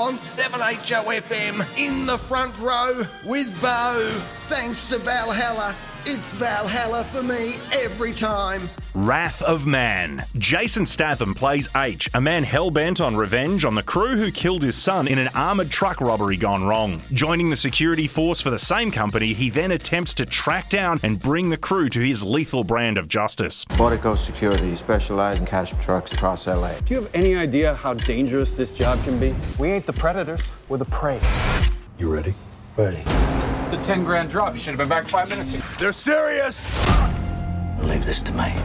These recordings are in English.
on 7HOFM in the front row with Bo. Thanks to Valhalla. It's Valhalla for me every time. Wrath of Man. Jason Statham plays H, a man hell-bent on revenge on the crew who killed his son in an armoured truck robbery gone wrong. Joining the security force for the same company, he then attempts to track down and bring the crew to his lethal brand of justice. Portico Security specialize in cash trucks across LA. Do you have any idea how dangerous this job can be? We ain't the predators, we're the prey. You ready? Ready. It's a 10 grand drop. You should have been back 5 minutes ago. They're serious! Leave this to me.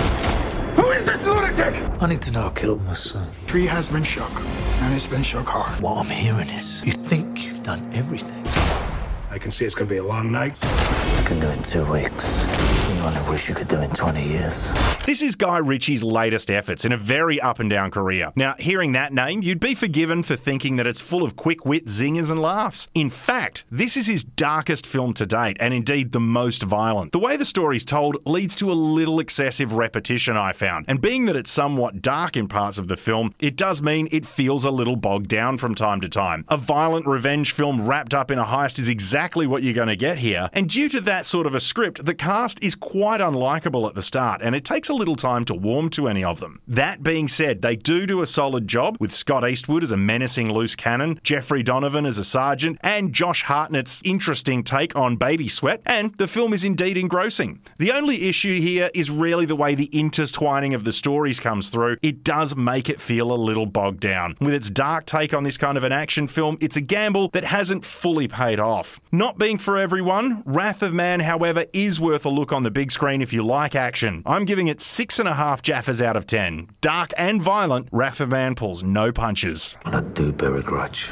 Who is this lunatic? I need to know who killed my son. Tree has been shook, and it's been shook hard. What I'm hearing is, you think you've done everything. I can see it's gonna be a long night. You can do it in 2 weeks. You only wish you could do it in 20 years. This is Guy Ritchie's latest efforts in a very up-and-down career. Now, hearing that name, you'd be forgiven for thinking that it's full of quick-wit zingers and laughs. In fact, this is his darkest film to date, and indeed the most violent. The way the story's told leads to a little excessive repetition, I found, and being that it's somewhat dark in parts of the film, it does mean it feels a little bogged down from time to time. A violent revenge film wrapped up in a heist is exactly what you're going to get here, and due to that sort of a script, the cast is quite unlikable at the start, and it takes a little time to warm to any of them. That being said, they do a solid job, with Scott Eastwood as a menacing loose cannon, Jeffrey Donovan as a sergeant, and Josh Hartnett's interesting take on Baby Sweat, and the film is indeed engrossing. The only issue here is really the way the intertwining of the stories comes through. It does make it feel a little bogged down. With its dark take on this kind of an action film, it's a gamble that hasn't fully paid off. Not being for everyone, Wrath of Man, however, is worth a look on the big screen if you like action. I'm giving it 6.5 Jaffas out of 10. Dark and violent, Wrath of Man pulls no punches. And I do bear a grudge.